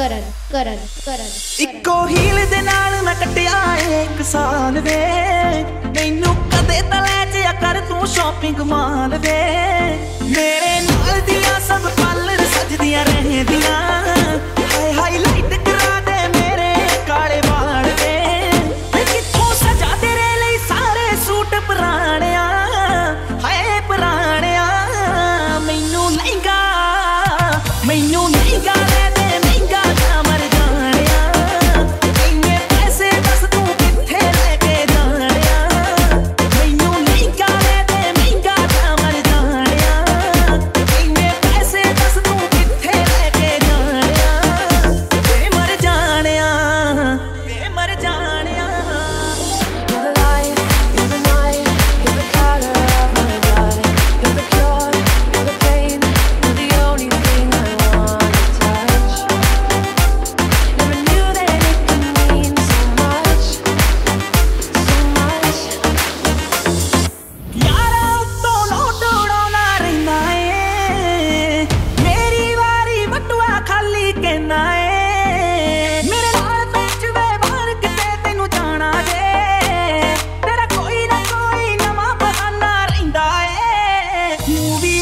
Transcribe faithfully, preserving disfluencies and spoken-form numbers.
ਕਰਨ ਕਰਨ ਕਰਨ ਇੱਕੋ ਹੀਲ ਦੇ ਨਾਲ ਮੈਂ ਕੱਟਿਆ ਇੱਕ ਸਾਲ ਵੇ ਮੈਨੂੰ ਕਦੇ ਤਾਂ ਲੈ ਜਿਆ ਕਰ ਤੂੰ ਸ਼ਾਪਿੰਗ ਮਾਲ ਵੇ ਮੇਰੇ ਨਾਲ ਦੀਆਂ ਸਭ ਪਾਲਰ ਸਜਦੀਆਂ ਰਹਿੰਦੀਆਂ ਹਾਈ ਹਾਈਲਾਈਟ ਕਰਾ ਦੇ ਮੇਰੇ ਕਾਲੇ ਵਾਲ ਵੇ ਕਿੱਥੋਂ ਸਜਾ ਤੇਰੇ ਲਈ ਸਾਰੇ ਸੂਟ ਪੁਰਾਣਿਆ ਹਾਏ ਪੁਰਾਣਿਆ ਮੈਨੂੰ ਲਹਿੰਗਾ ਮੈਨੂੰ ਲਹਿੰਗਾ ਲੈ ਦੇ ਮਹਿੰਗਾ ਨਾ ਮਰ ਜਾਣਿਆ ਇੰਨੇ ਪੈਸੇ ਦੱਸ ਤੂੰ ਕਿੱਥੇ ਲੈ ਕੇ ਜਾਣਿਆ ਮੈਨੂੰ ਲਹਿੰਗਾ ਲੈ ਦੇ ਮਹਿੰਗਾ ਨਾ ਮਰ ਜਾਣਿਆ ਇੰਨੇ ਪੈਸੇ ਦੱਸ ਤੂੰ ਕਿੱਥੇ ਲੈ ਕੇ ਜਾਣਿਆ ਵੇ ਮਰ ਜਾਣਿਆ ਵੇ ਮਰ ਜਾਣਿਆ You're the light, you're the night, you're the color of my life. You're the cure, you're the pain, you're the only thing I wanna touch. Never knew that it could mean so much, so much. ਯਾਰਾ ਉੱਤੋਂ ਲੋਟ ਉਡਾਉਣਾ ਰਹਿੰਦਾ ਏ ਮੇਰੀ ਵਾਰੀ ਬਟੂਆ ਖਾਲੀ ਕਹਿਣਾ ਏ ਮੇਰੇ ਨਾਲ ਵਿੱਚ ਵੇ ਬਾਹਰ ਕਿਤੇ ਤੈਨੂੰ ਜਾਣਾ ਜੇ ਤੇਰਾ ਕੋਈ ਨਾ ਕੋਈ ਨਵਾਂ ਬਹਾਨਾ ਰਹਿੰਦਾ ਏ ਮੂਵੀ